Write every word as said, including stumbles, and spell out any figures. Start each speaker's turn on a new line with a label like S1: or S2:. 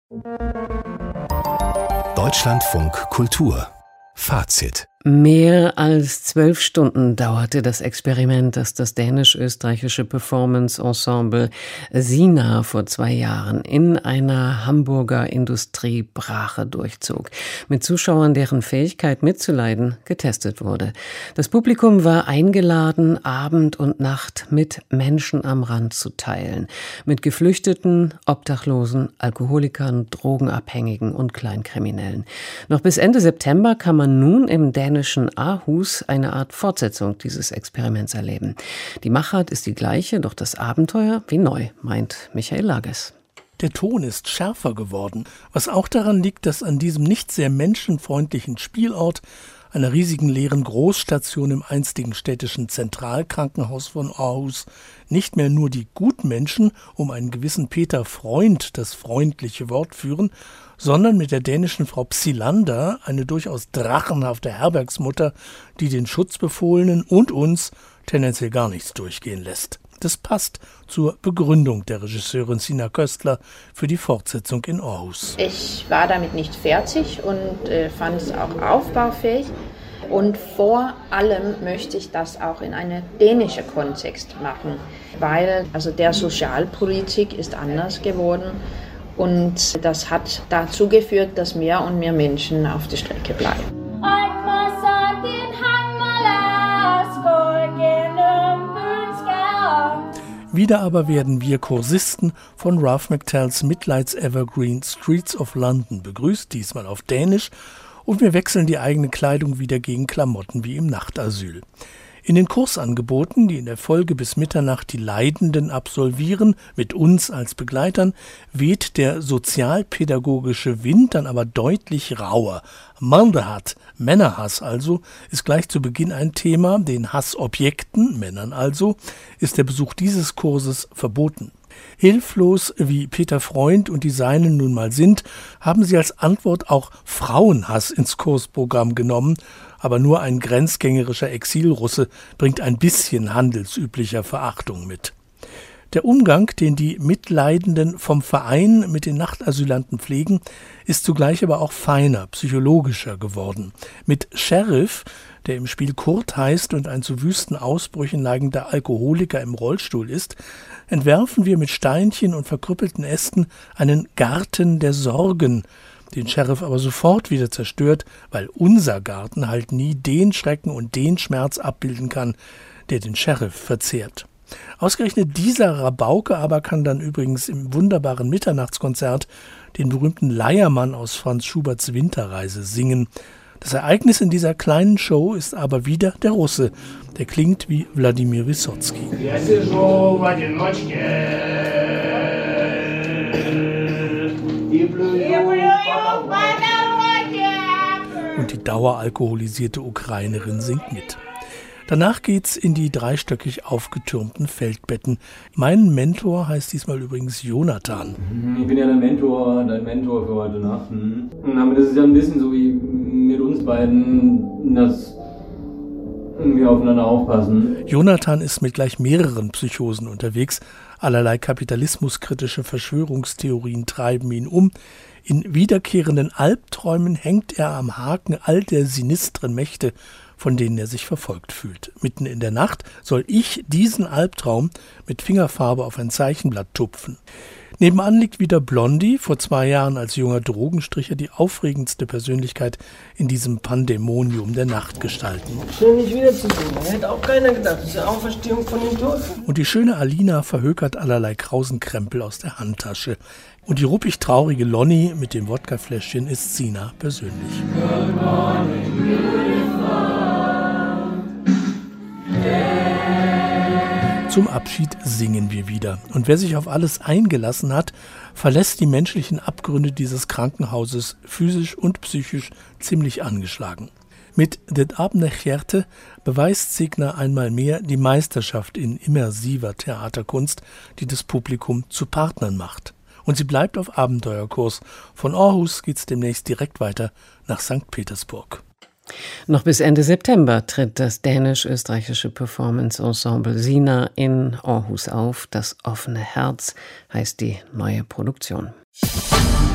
S1: Deutschlandfunk Kultur Fazit.
S2: Mehr als zwölf Stunden dauerte das Experiment, das das dänisch-österreichische Performance-Ensemble Sina vor zwei Jahren in einer Hamburger Industriebrache durchzog. Mit Zuschauern, deren Fähigkeit mitzuleiden getestet wurde. Das Publikum war eingeladen, Abend und Nacht mit Menschen am Rand zu teilen. Mit Geflüchteten, Obdachlosen, Alkoholikern, Drogenabhängigen und Kleinkriminellen. Noch bis Ende September kann man nun im dänischen Aarhus eine Art Fortsetzung dieses Experiments erleben. Die Machart ist die gleiche, doch das Abenteuer wie neu, meint Michael Lages.
S3: Der Ton ist schärfer geworden, was auch daran liegt, dass an diesem nicht sehr menschenfreundlichen Spielort, einer riesigen leeren Großstation im einstigen städtischen Zentralkrankenhaus von Aarhus, nicht mehr nur die Gutmenschen um einen gewissen Peter Freund das freundliche Wort führen, sondern mit der dänischen Frau Psilander, eine durchaus drachenhafte Herbergsmutter, die den Schutzbefohlenen und uns tendenziell gar nichts durchgehen lässt. Das passt zur Begründung der Regisseurin Sina Köstler für die Fortsetzung in Aarhus.
S4: Ich war damit nicht fertig und äh, fand es auch aufbaufähig. Und vor allem möchte ich das auch in einen dänischen Kontext machen, weil also der Sozialpolitik ist anders geworden. Und das hat dazu geführt, dass mehr und mehr Menschen auf der Strecke bleiben.
S3: Wieder aber werden wir Kursisten von Ralph McTells Mitleids-Evergreen Streets of London begrüßt, diesmal auf Dänisch, und wir wechseln die eigene Kleidung wieder gegen Klamotten wie im Nachtasyl. In den Kursangeboten, die in der Folge bis Mitternacht die Leidenden absolvieren, mit uns als Begleitern, weht der sozialpädagogische Wind dann aber deutlich rauer. Mandehat, Männerhass also, ist gleich zu Beginn ein Thema. Den Hassobjekten, Männern also, ist der Besuch dieses Kurses verboten. Hilflos wie Peter Freund und die Seinen nun mal sind, haben sie als Antwort auch Frauenhass ins Kursprogramm genommen. Aber nur ein grenzgängerischer Exilrusse bringt ein bisschen handelsüblicher Verachtung mit. Der Umgang, den die Mitleidenden vom Verein mit den Nachtasylanten pflegen, ist zugleich aber auch feiner, psychologischer geworden. Mit Sheriff, der im Spiel Kurt heißt und ein zu wüsten Ausbrüchen neigender Alkoholiker im Rollstuhl ist, entwerfen wir mit Steinchen und verkrüppelten Ästen einen Garten der Sorgen, den Sheriff aber sofort wieder zerstört, weil unser Garten halt nie den Schrecken und den Schmerz abbilden kann, der den Sheriff verzehrt. Ausgerechnet dieser Rabauke aber kann dann übrigens im wunderbaren Mitternachtskonzert den berühmten Leiermann aus Franz Schuberts Winterreise singen. Das Ereignis in dieser kleinen Show ist aber wieder der Russe, der klingt wie Wladimir Wyssotsky. Und die daueralkoholisierte Ukrainerin singt mit. Danach geht's in die dreistöckig aufgetürmten Feldbetten. Mein Mentor heißt diesmal übrigens Jonathan.
S5: Ich bin ja dein Mentor, dein Mentor für heute Nacht. Aber das ist ja ein bisschen so wie mit uns beiden, dass wir aufeinander aufpassen.
S3: Jonathan ist mit gleich mehreren Psychosen unterwegs. Allerlei kapitalismuskritische Verschwörungstheorien treiben ihn um. In wiederkehrenden Albträumen hängt er am Haken all der sinistren Mächte, von denen er sich verfolgt fühlt. Mitten in der Nacht soll ich diesen Albtraum mit Fingerfarbe auf ein Zeichenblatt tupfen. Nebenan liegt wieder Blondie, vor zwei Jahren als junger Drogenstricher die aufregendste Persönlichkeit in diesem Pandemonium der Nachtgestalten.
S6: Schön, dich wiederzusehen. Hätte auch keiner gedacht. Das ist eine Auferstehung von den Toten.
S3: Und die schöne Alina verhökert allerlei Krausenkrempel aus der Handtasche. Und die ruppig traurige Lonnie mit dem Wodkafläschchen ist Sina persönlich. Good morning, beautiful. Zum Abschied singen wir wieder. Und wer sich auf alles eingelassen hat, verlässt die menschlichen Abgründe dieses Krankenhauses physisch und psychisch ziemlich angeschlagen. Mit Det Abne Hjerte beweist Signer einmal mehr die Meisterschaft in immersiver Theaterkunst, die das Publikum zu Partnern macht. Und sie bleibt auf Abenteuerkurs. Von Aarhus geht's demnächst direkt weiter nach Sankt Petersburg.
S2: Noch bis Ende September tritt das dänisch-österreichische Performance-Ensemble Sina in Aarhus auf. Das offene Herz heißt die neue Produktion.